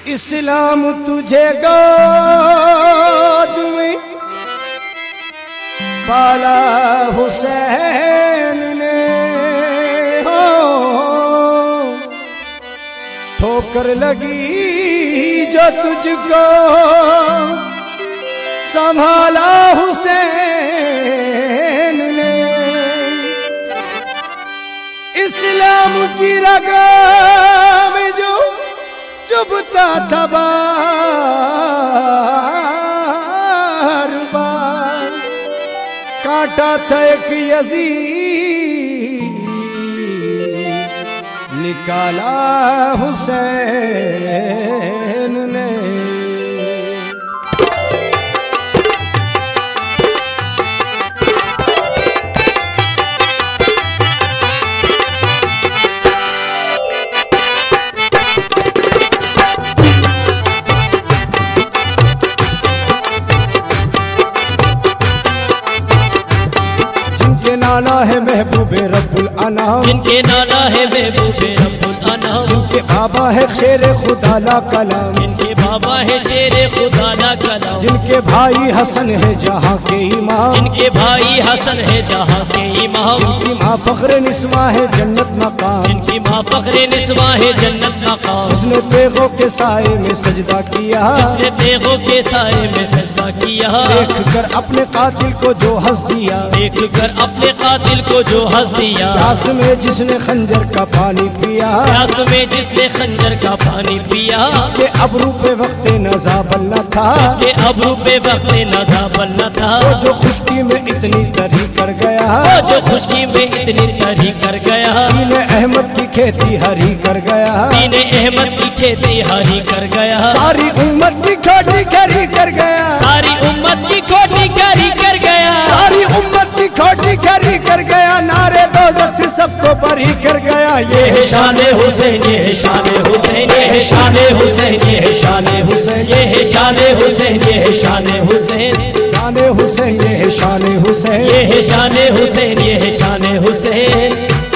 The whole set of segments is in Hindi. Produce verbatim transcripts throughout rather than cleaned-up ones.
इस्लाम तुझे गोद में पाला हुसैन ने हो, ठोकर लगी जो तुझको संभाला हुसैन ने। इस्लाम की रगा में जो चुभता था बार बार, काटा था एक यजीद, निकाला हुसैन ने। नाना है महबूबे रब्बुल अनाम, जिनके नाना है महबूबे रब्बुल अनाम, जिनके बाबा है शेरे खुदा ला कलाम, जिनके बाबा है शेरे खुदा ला कलाम, जिनके भाई हसन है जहाँ के इमाम, जिनके भाई हसन है जहाँ के इमाम, जिनकी माँ फख्रे निस्वा है जन्नत मकाम, जिनकी माँ फख्रे निस्वा है जन्नत मकाम, उसने तेगों के साए में सजदा किया, जिसने तेगों के साए में सजदा किया, देख कर अपने कातिल को जो हंस दिया, देख कर अपने कातिल को जो हंस दिया, प्यास में जिसने खंजर का पानी पिया, प्यास में जिसने खंजर का पानी पिया, उसके अबरू पे वक्त नज़ाबल न था, उसके अबरू पे वक्त नज़ाबल न था, वो जो खुशकी में इतनी तरी कर गया, वो जो खुशकी में इतनी तरी कर गया, दीने अहमद की खेती हरी कर गया, दीने अहमद की खेती हरी कर गया, सारी उम्मत की खोटी खरी कर गया, सारी उम्मत की खोटी खरी कर गया, सारी उम्मत की खोटी खरी कर गया, नारे दोज़ख से सबको बरी कर गया। ये है शाने हुसैन, ये है शाने हुसैन, ये है शाने हुसैन, ये है शाने हुसैन, ये है शाने हुसैन, ये है शाने हुसैन, शाने हुसैन, ये है शाने हुसैन, ये है शाने हुसैन, ये है शाने हुसैन।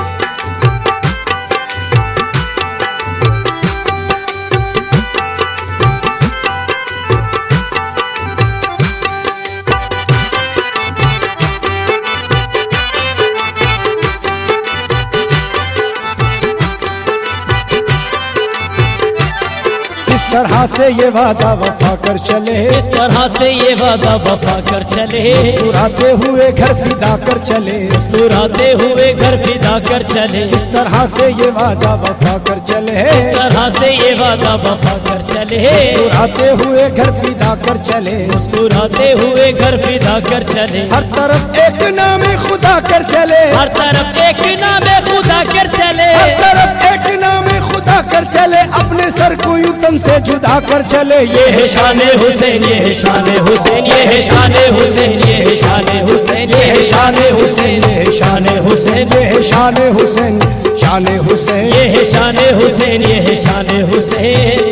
इस तरह से ये वादा वफा कर चले, इस तरह से ये वादा वफा कर चले, मुस्कुराते हुए घर फिदा कर चले, मुस्कुराते हुए घर फिदा कर चले, इस तरह से ये वादा वफा कर चले, इस तरह से ये वादा वफा कर चले, मुस्कुराते हुए घर फिदा कर चले, मुस्कुराते हुए घर फिदा कर चले, हर तरफ एक नाम खुदा कर चले, हर तरफ एक नाम खुदा कर चले, हर तरफ एक नाम खुदा कर चले, अपने सर को यूं तन से जुदा कर चले। ये है शाने हुसैन, ये है शाने हुसैन, ये है शाने हुसैन, ये है शाने हुसैन, ये है शाने हुसैन, ये है शाने हुसैन, ये है शाने हुसैन, शाने हुसैन, ये है शाने हुसैन, ये है शाने हुसैन।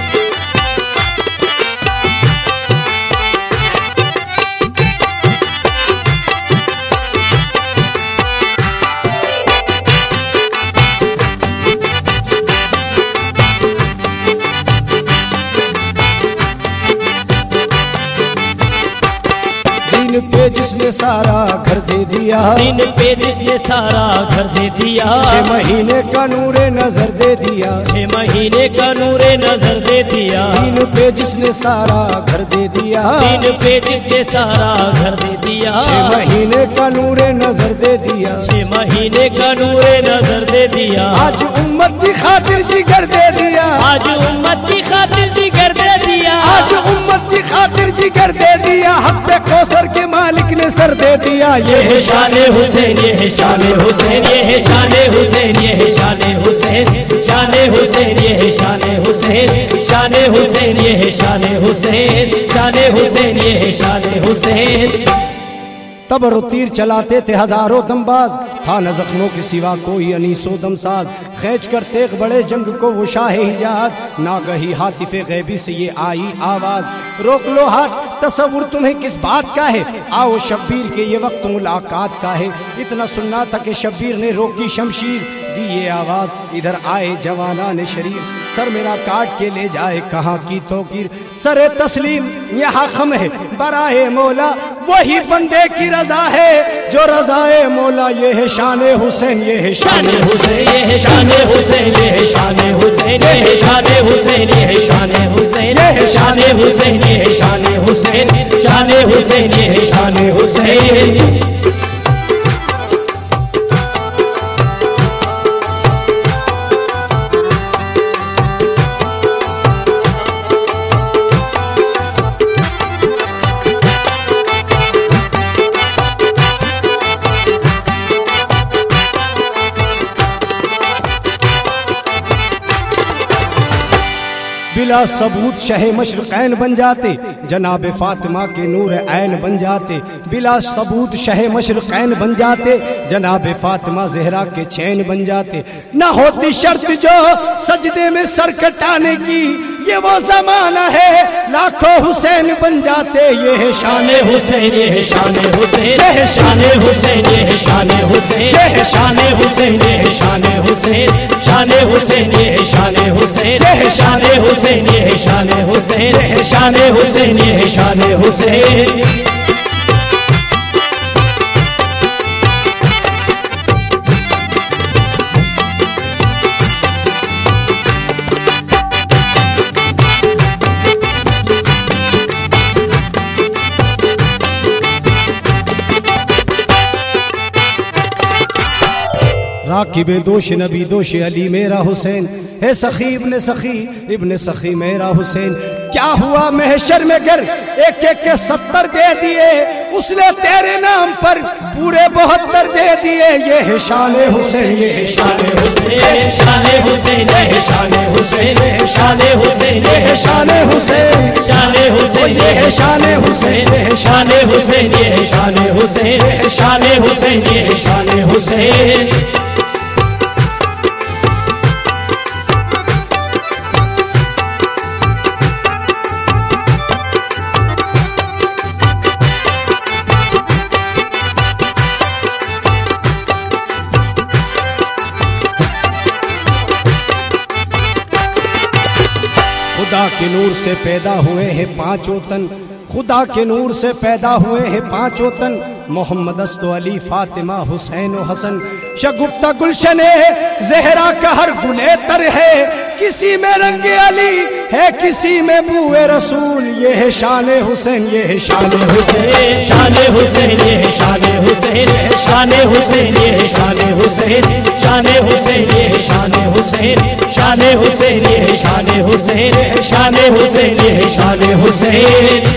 दिन पे जिसने सारा घर दे दिया, दिन पे जिसने सारा घर दे दिया, छह महीने का नूरे नजर दे दिया, छह महीने का नूरे नजर दे दिया, दिन पे जिसने सारा घर दे दिया, दिन पे जिसने सारा घर दे दिया, छह महीने का नूरे नजर दे दिया, छह महीने का नूरे नजर दे दिया, आज उम्मत की खातिर जिगर दे दिया, आज उम्मत की खातिर जिगर दे दिया, आज उम्मत की खातिर जिगर दे दिया, हक़ कौसर के मालिक ने सर दे दिया। ये है शाने हुसैन, ये है शाने हुसैन, ये है शाने हुसैन, ये है शाने हुसैन, शाने हुसैन, ये है शाने हुसैन, शाने हुसैन, ये है शाने हुसैन, शाने हुसैन, ये है शाने हुसैन। तबर तीर चलाते थे हजारों दमबाज, था न जख्मों के सिवा कोई अनीसो दमसाज, खींच कर तेग बड़े जंग को वो शाह हिजाज, ना गही हातिफे गैबी से ये आई आवाज, रोक लो हाथ तसव्वुर तुम्हें किस बात का है, आओ शब्बीर के ये वक्त मुलाकात का है। इतना सुनना था कि शब्बीर ने रोकी शमशीर, दी ये आवाज इधर आए जवाना ने शरीर, सर मेरा काट के ले जाए कहाँ की तोकीर। सरे तस्लीम यहाँ खम है बराए मौला, वही बंदे की रजा है जो रजाए मौला। ये है शाने हुसैन, ये है शाने हुसैन, ये है शाने हुसैन, ये है शाने हुसैन, ये है शाने हुसैन, ये है शाने हुसैन, ये है शाने हुसैन, ये है शाने हुसैन, शाने हुसैन, ये है शाने हुसैन। बिला सबूत शहे मशरक़ैन बन जाते, जनाब फातिमा के नूर ऐन बन जाते। बिला सबूत शहे मशरक़ैन बन जाते, जनाब फातिमा ज़हरा के चैन बन जाते। न होती शर्त जो सजदे में सर कटाने की, ये वो जमाना है लाखों हुसैन बन जाते। ये है शाने हुसैन, ये है शाने हुसैन, ये है शाने हुसैन, ये है शाने हुसैन, ये है शाने हुसैन, ये है शाने हुसैन, शाने हुसैन, ये है शाने हुसैन, ये है शाने हुसैन, ये है शाने हुसैन, ये है शाने हुसैन, ये है शाने हुसैन। राकिबे दोष नबी दोष अली मेरा हुसैन है, सखी इब्ने सखी इब्ने सखी मेरा हुसैन। क्या हुआ महशर में गर एक एक के सत्तर दे दिए, उसने तेरे नाम पर पूरे बहत्तर दे दिए। ये है शाने हुसैन, ये है शाने हुसैन, शाने हुसैन, ये है शाने हुसैन, शाने हुसैन, ये है शाने हुसैन, शाने हुसैन, ये है शाने हुसैन, शाने हुसैन, ये है शाने हुसैन, शाने हुसैन, ये है शाने हुसैन। खुदा के नूर से पैदा हुए हैं पांचों तन, खुदा के नूर से पैदा हुए हैं पांचों तन। मोहम्मद अस्तो अली फातिमा हुसैन व हसन, शगुफ्ता गुलशने ज़हरा का हर गुले तर है। किसी में रंगे अली है, किसी में बूए रसूल। ये है शाने हुसैन, ये है शाने हुसैन, शाने हुसैन, ये है शाने हुसैन, शाने हुसैन, ये है शाने हुसैन, शाने हुसैन, ये है शाने हुसैन, शाने हुसैन, ये है शाने हुसैन, शाने हुसैन, ये है शाने हुसैन।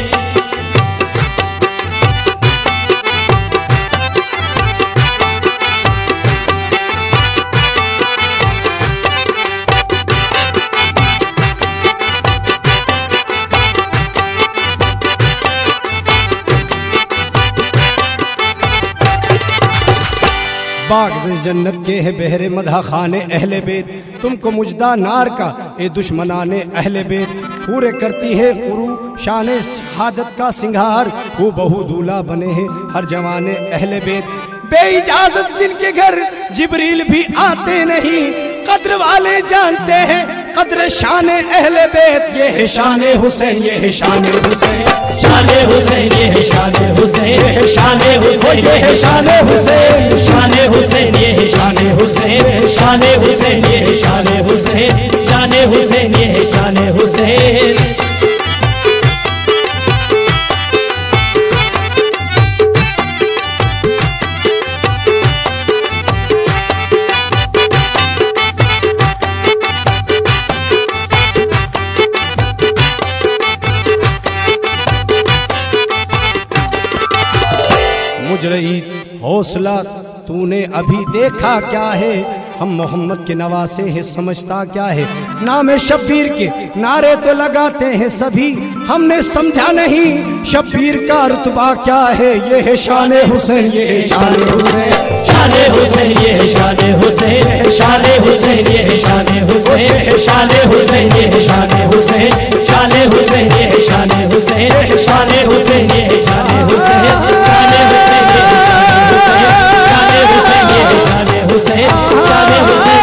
बाग जन्नत के है बहरे मधा खाने अहले बेत, तुमको मुजदा नार का ए दुश्मनाने अहले बेत। पूरे करती है गुरु शाने शहादत का सिंगार, वो बहु दूल्हा बने हैं हर जवाने अहले बेत। बेइजाजत जिनके घर जिब्रील भी आते नहीं, कद्र वाले जानते हैं कद्र शाने अहले बेत। ये है शाने हुसैन, ये है शाने हुसैन, शाने हुसैन, ये है शाने हुसैन, ये है शाने हुसैन, ये है शाने हुसैन, शाने हुसैन, ये है शाने हुसैन, शाने हुसैन, ये है शाने हुसैन, शाने हुसैन, ये है शाने हुसैन। मुजरई हौसला तूने अभी देखा क्या है, हम मोहम्मद के नवासे हैं समझता क्या है। नाम शब्बीर के नारे तो लगाते हैं सभी, हमने समझा नहीं शब्बीर का रुतबा क्या है। ये है शाने हुसैन, ये है शाने हुसैन, शाने हुसैन, ये है शाने हुसैन, शाने हुसैन, ये है शाने हुसैन, शाने हुसैन, ये है शाने हुसैन, शाने हुसैन, ये है शाने हुसैन, शाने हुसैन। शान हुसैन